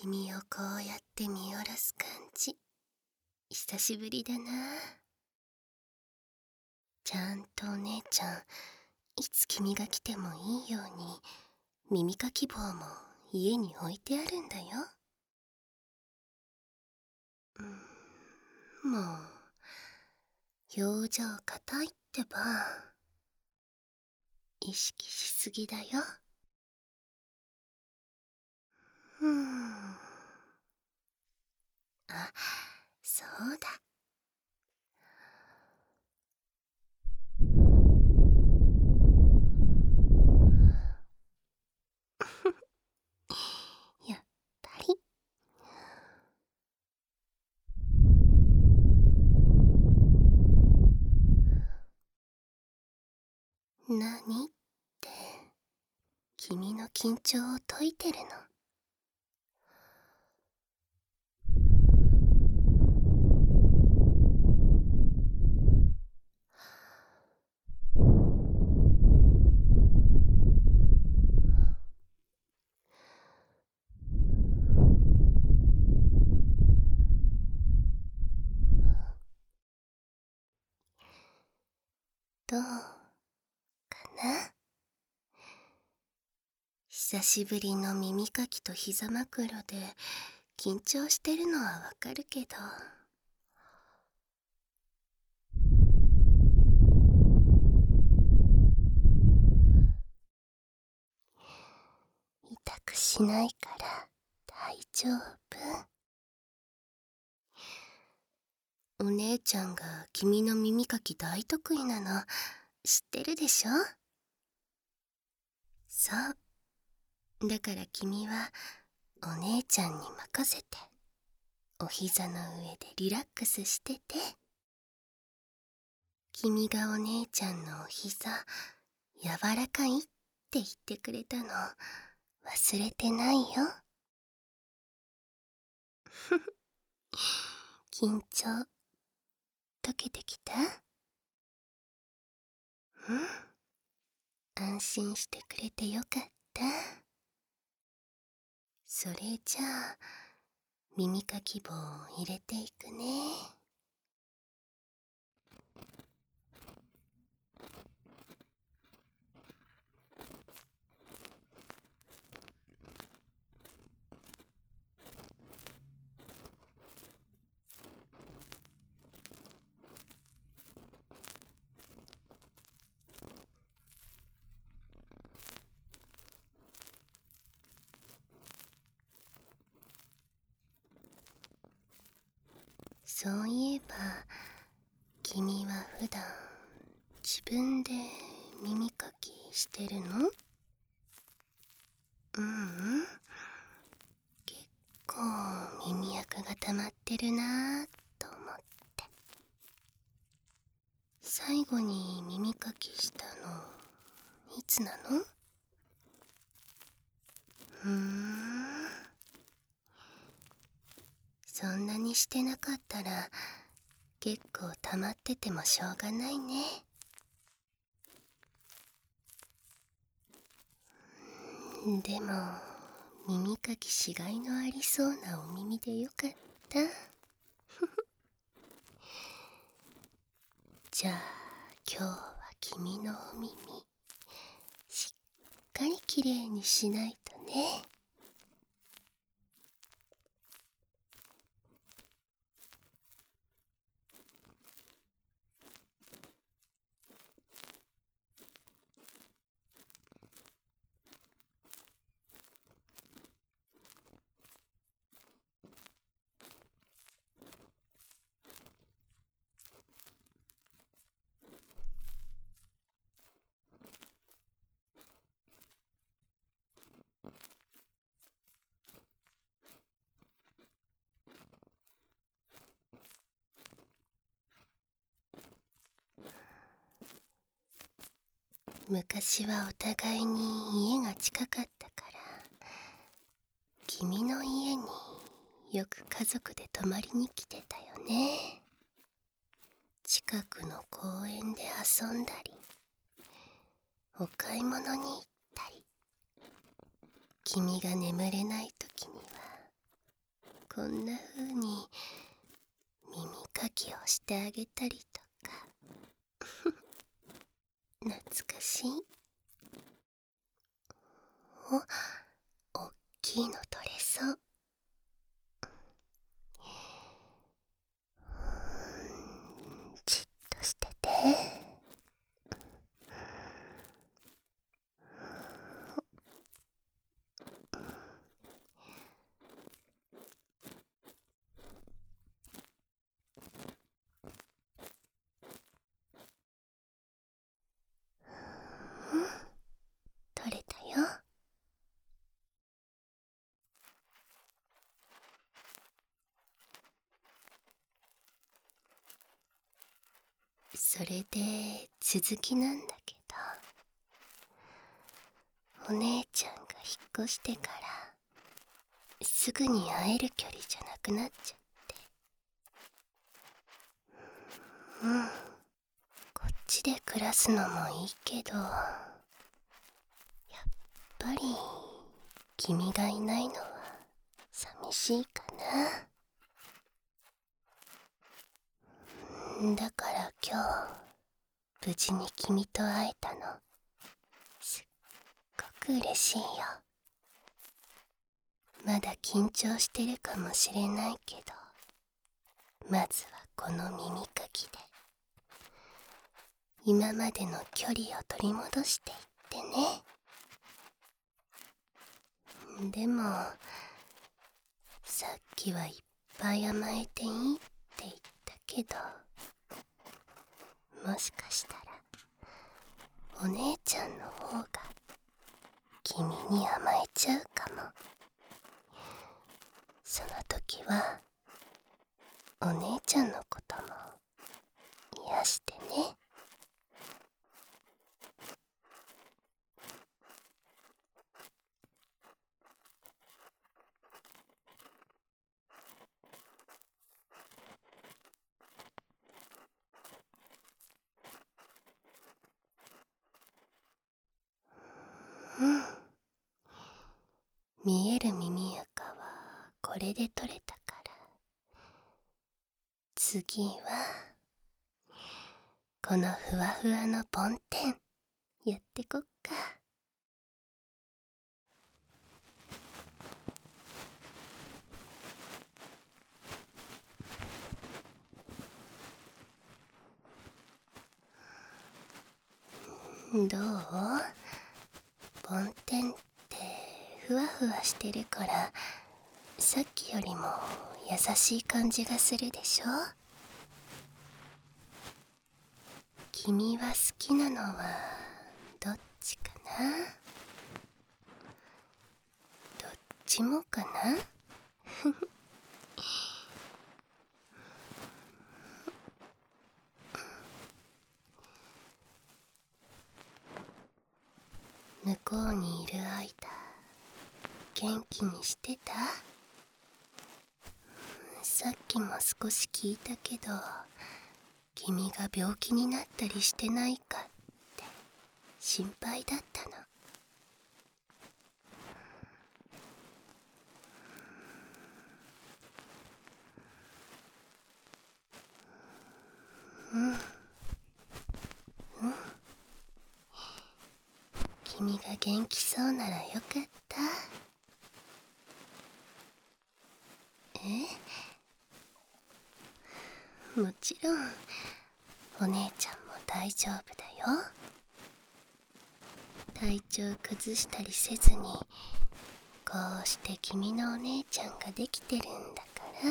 君をこうやって見下ろす感じ、久しぶりだな。ちゃんとお姉ちゃん、いつ君が来てもいいように耳かき棒も家に置いてあるんだよ。もう表情硬いってば。意識しすぎだよ。あ、そうだ。やっぱり。何って君の緊張を解いてるの。どうかな。久しぶりの耳かきと膝枕で緊張してるのはわかるけど、痛くしないから大丈夫。お姉ちゃんが君の耳かき大得意なの知ってるでしょ。そう。だから君はお姉ちゃんに任せて、お膝の上でリラックスしてて。君がお姉ちゃんのお膝柔らかいって言ってくれたの忘れてないよ。緊張解けてきた？安心してくれてよかった。それじゃあ耳かき棒を入れていくね。そういえば君は普段自分で耳かきしてるの？結構耳垢が溜まってるなぁと思って。最後に耳かきしたのいつなの？そんなにしてなかったら結構溜まっててもしょうがないね。でも耳かきしがいのありそうなお耳でよかった。じゃあ今日は君のお耳しっかりきれいにしないとね。昔はお互いに家が近かったから、君の家によく家族で泊まりに来てたよね。近くの公園で遊んだり、お買い物に行ったり、君が眠れない時にはこんな風に耳かきをしてあげたりとか懐かしい。おっきいの取れそう。じっとしてて。取れたよ。それで続きなんだけど、お姉ちゃんが引っ越してからすぐに会える距離じゃなくなっちゃって、こっちで暮らすのもいいけど、やっぱり君がいないのは寂しいかな。だから今日無事に君と会えたの、すっごく嬉しいよ。まだ緊張してるかもしれないけど、まずはこの耳かきで今までの距離を取り戻していってね。でもさっきはいっぱい甘えていいって言ったけど、もしかしたらお姉ちゃんの方が君に甘えちゃうかも。その時はお姉ちゃんのことも癒してね。見える耳垢はこれで取れたから、次はこのふわふわの梵天やってこっか。どう？梵天ってふわふわしてるから、さっきよりも優しい感じがするでしょ？君は好きなのはどっちかな？どっちもかな？向こうにいる間元気にしてた？さっきも少し聞いたけど、君が病気になったりしてないかって心配だったの。君が元気そうならよかった。もちろんお姉ちゃんも大丈夫だよ。体調崩したりせずに、こうして君のお姉ちゃんができてるんだから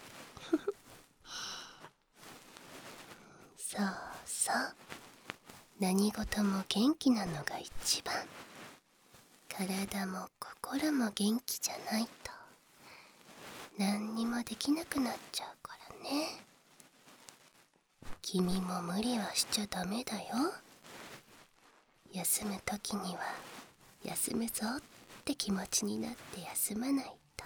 そうそう、何事も元気なのが一番。体も心も元気じゃないと何にもできなくなっちゃうからね。君も無理はしちゃダメだよ。休む時には休むぞって気持ちになって休まないと。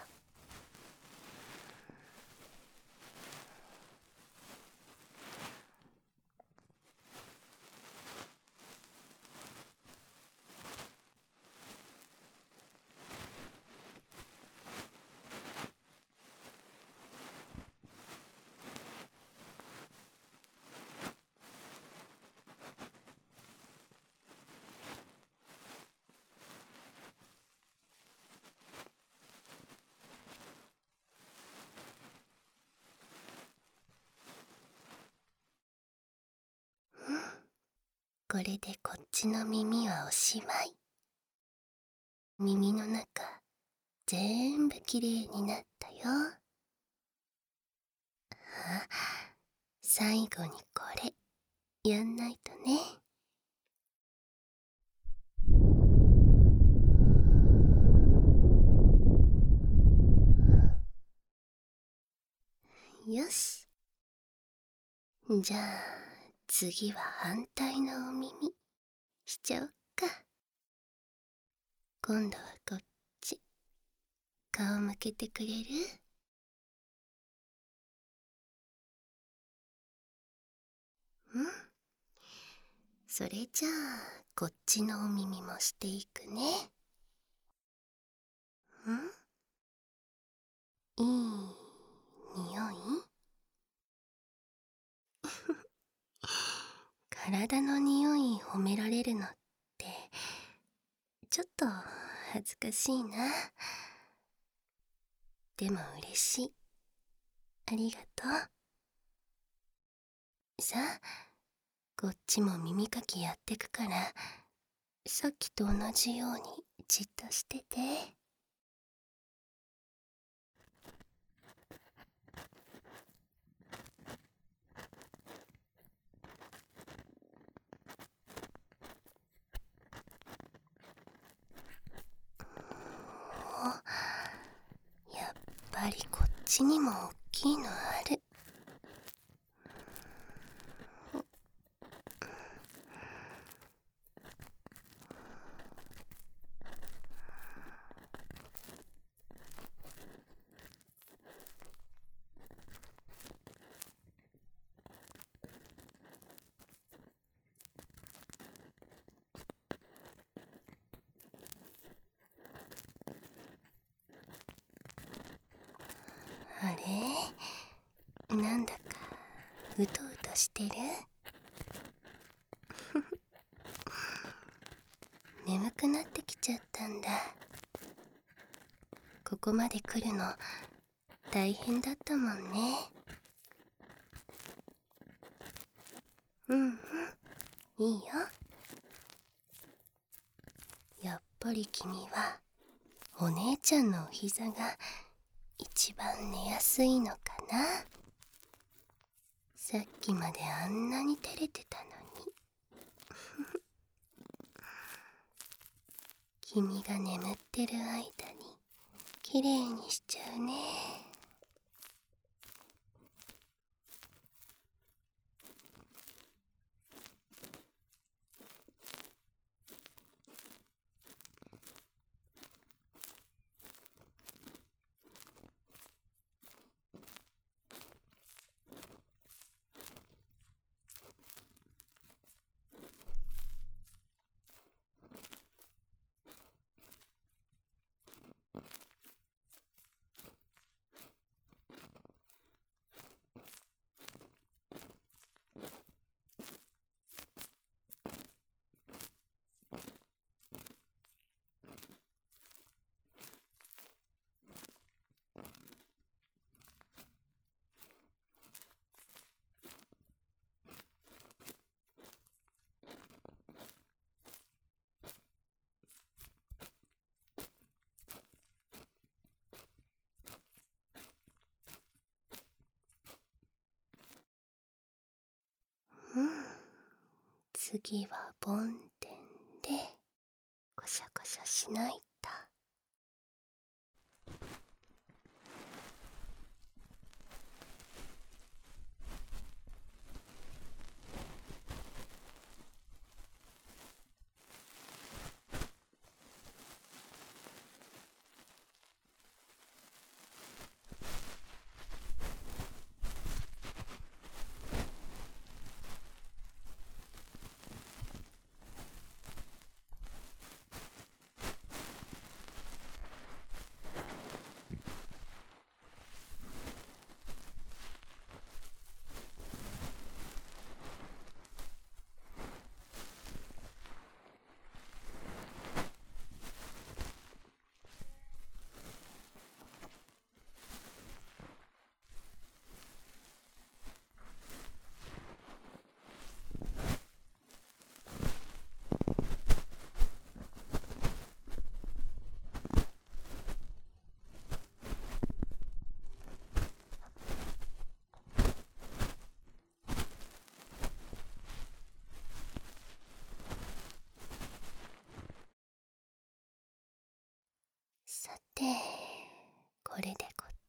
これでこっちの耳はおしまい。耳の中全部きれいになったよ。あ、最後にこれやんないとね。よし。じゃあ次は反対のお耳しちゃおっか。今度はこっち。顔向けてくれる？うん。それじゃあこっちのお耳もしていくね。いい匂い？体の匂い褒められるのってちょっと恥ずかしいな。でも嬉しい。ありがとう。さあ、こっちも耳かきやってくから、さっきと同じようにじっとしてて。やっぱりこっちにも大きいのある。あれ、なんだかうとうとしてる？眠くなってきちゃったんだ。ここまで来るの大変だったもんね。うんうん、いいよ。やっぱり君はお姉ちゃんのお膝が一番寝やすいのかな。さっきまであんなに照れてたのに。君が眠ってる間にきれいにしちゃうね。うん、次は梵天でコシャコシャしないと。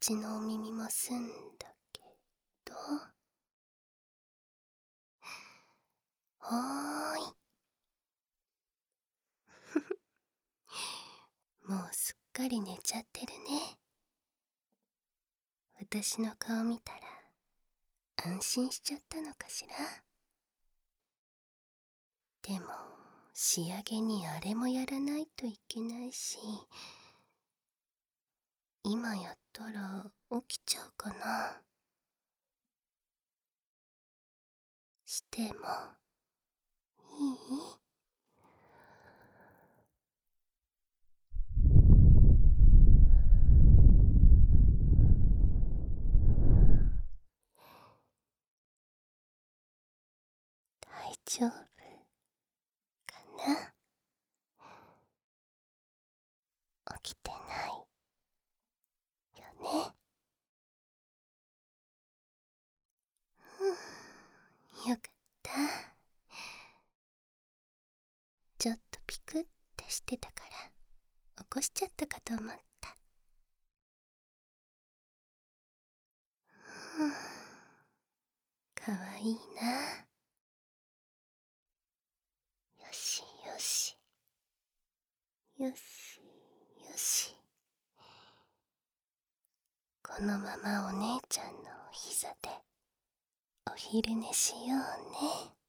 ちのお耳も澄んだけど。ほーい。もうすっかり寝ちゃってるね。私の顔見たら安心しちゃったのかしら。でも仕上げにあれもやらないといけないし、今やったら起きちゃうかな。してもいい？大丈夫かな？起きてないよね。よかった。ちょっとピクってしてたから起こしちゃったかと思った。かわいいな。よしよしよしよし。このままお姉ちゃんのお膝でお昼寝しようね。